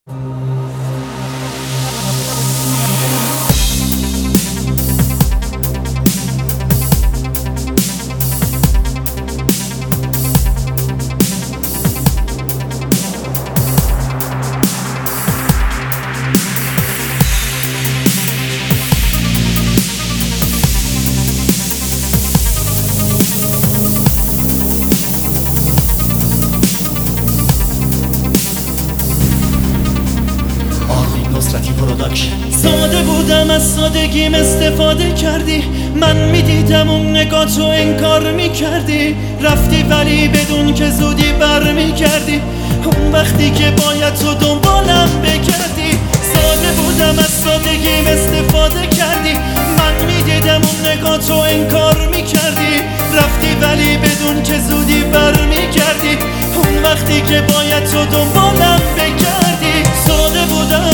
ساده بودم، از سادگیم استفاده کردی. من میدیدم اون نگاهتو انکار میکردی. رفتی ولی بدون که زودی بر میگردی. اون وقتی که باید تو دنبالم بگردی. ساده بودم، از سادگیم استفاده کردی. من میدیدم اون نگاهتو انکار میکردی. رفتی ولی بدون که زودی بر میگردی. اون وقتی که باید تو دنبالم بگردی. ساده بودم،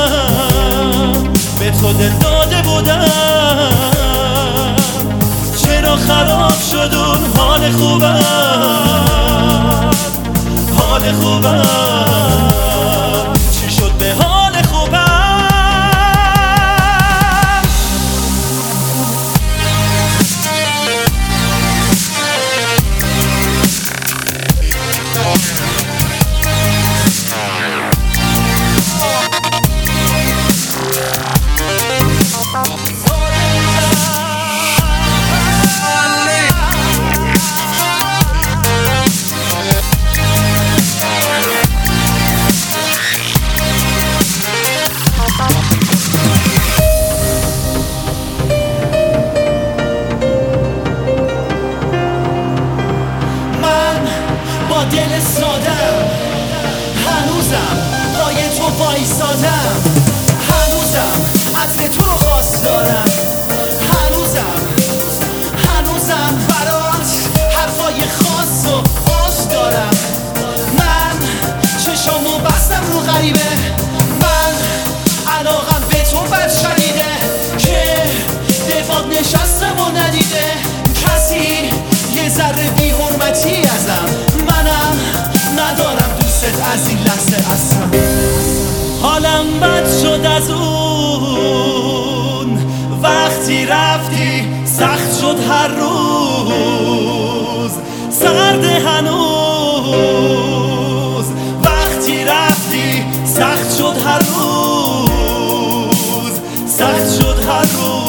به تو دل داده بودم. چرا خراب شد اون حال خوبم؟ حال خوبم چی شد به حال خوبم؟ دل سادم، هنوزم پای تو وایسادم. هنوزم عطر تو رو باس دارم. هنوزم برات حرفای خاص و آس دارم. من چشامو بستم رو غریبه. من علاقم به تو بد شدیده که دفاع نشستم و ندیده کسی یه ذره بی حرمتی ازم. منم ندارم دوست از این لحظه اصلا. حالم بد شد از اون وقتی رفتی. سخت شد هر روز، سرد هنوز. وقتی رفتی سخت شد هر روز، سخت شد هر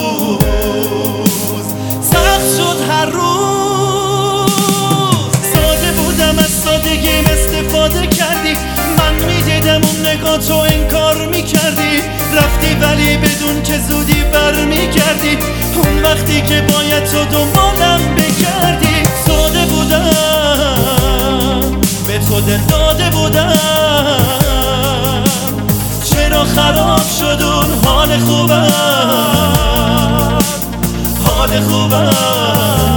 روز، سخت شد هر روز. ساده بودم، از سادگیم استفاده کردی. من میدیدم اون نگاهتو انکار میکردی. رفتی ولی بدون که زودی بر میگردی. اون وقتی که باید تو دنبالم بگردی. ساده بودم، به تو دل داده بودم. چرا خراب شد اون حال خوبم؟ حال خوبم